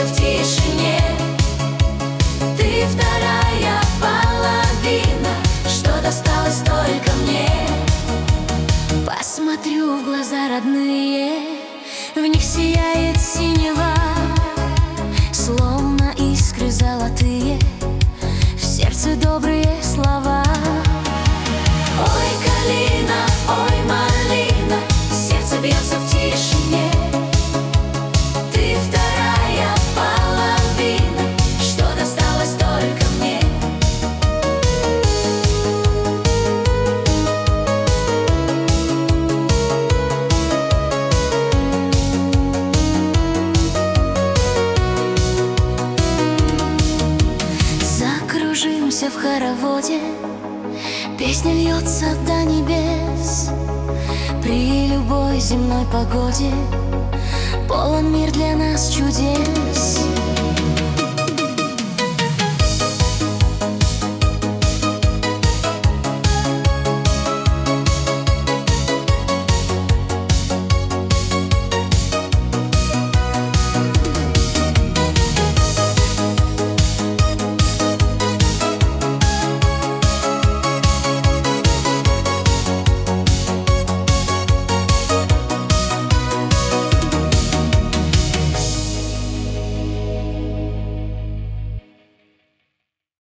в тишине. Ты вторая половина, что досталось только мне. Посмотрю в глаза родные, в них сияет синева, словно искры золотые, в сердце добрые слова. Ой, калина, ой, малина, сердце бьется в тишине. Ты вторая половина, что досталось только мне. Закружимся в хороводе, песня льется до небес. При любой земной погоде полон мир для нас чудес.